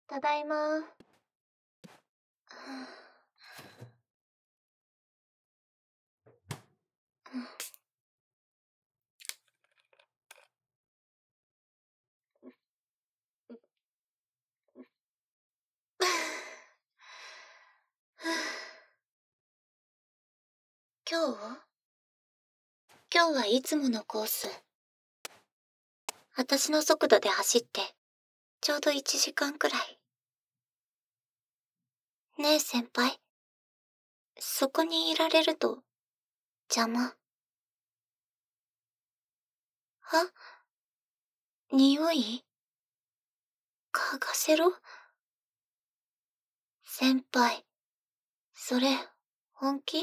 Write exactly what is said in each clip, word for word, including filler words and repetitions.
ただいま。今日今日はいつものコース。私の速度で走って、ちょうどいちじかんくらい。ねえ先輩。そこにいられると、邪魔。は？匂い？嗅がせろ？先輩、それ、本気？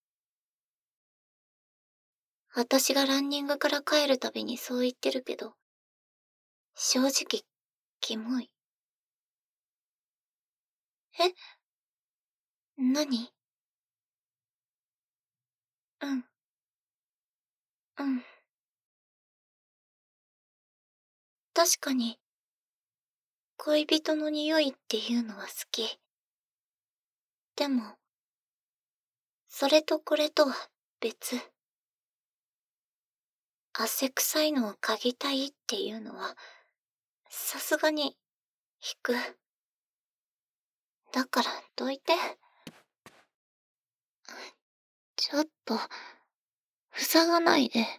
私がランニングから帰るたびにそう言ってるけど、正直、キモい。え？何？うん。うん。確かに、恋人の匂いっていうのは好き。でも、それとこれとは別。汗臭いのを嗅ぎたいっていうのは、さすがに、引く。だから、どいて。ちょっと、塞がないで。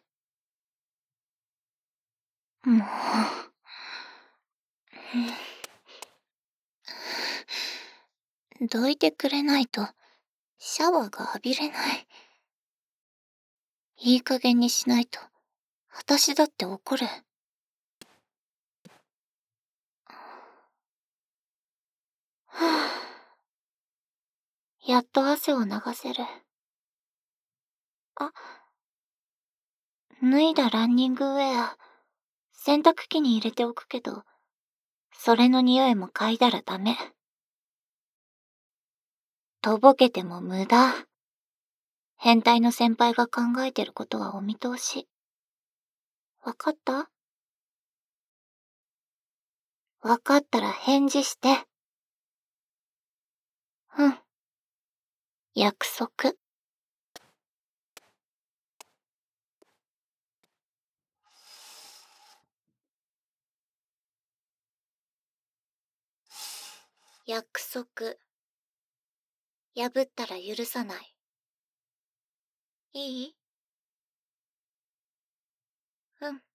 もう、どいてくれないと、シャワーが浴びれない。いい加減にしないと、私だって怒る。はぁ、やっと汗を流せる。あ、脱いだランニングウェア、洗濯機に入れておくけど、それの匂いも嗅いだらダメ。とぼけても無駄。変態の先輩が考えてることはお見通し。わかった？わかったら返事して。うん。約束。約束。破ったら許さない。いい？うん。